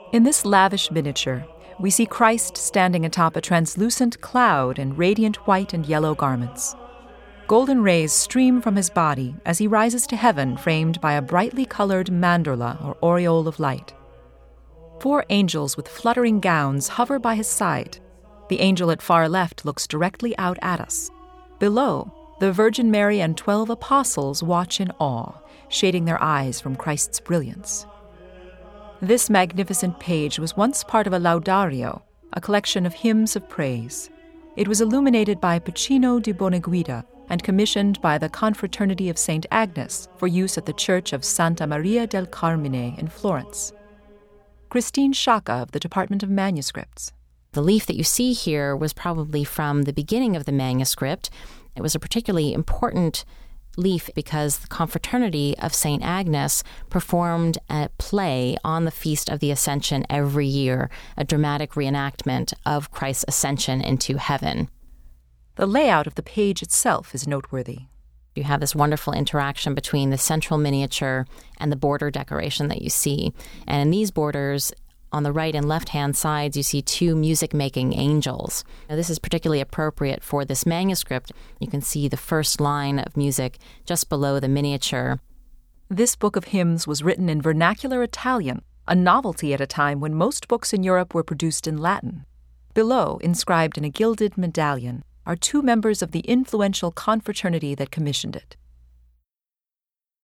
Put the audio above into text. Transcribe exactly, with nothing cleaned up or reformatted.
In this lavish miniature, we see Christ standing atop a translucent cloud in radiant white and yellow garments. Golden rays stream from his body as he rises to heaven, framed by a brightly colored mandorla, or aureole of light. Four angels with fluttering gowns hover by his side. The angel at far left looks directly out at us. Below, the Virgin Mary and twelve apostles watch in awe, shading their eyes from Christ's brilliance. This magnificent page was once part of a laudario, a collection of hymns of praise. It was illuminated by Pacino di Boneguida and commissioned by the Confraternity of Saint Agnes for use at the Church of Santa Maria del Carmine in Florence. Christine Sciacca of the Department of Manuscripts. The leaf that you see here was probably from the beginning of the manuscript. It was a particularly important leaf because the Confraternity of Saint Agnes performed a play on the Feast of the Ascension every year, a dramatic reenactment of Christ's ascension into heaven. The layout of the page itself is noteworthy. You have this wonderful interaction between the central miniature and the border decoration that you see. And in these borders, on the right and left-hand sides, you see two music-making angels. Now, this is particularly appropriate for this manuscript. You can see the first line of music just below the miniature. This book of hymns was written in vernacular Italian, a novelty at a time when most books in Europe were produced in Latin. Below, inscribed in a gilded medallion, are two members of the influential confraternity that commissioned it.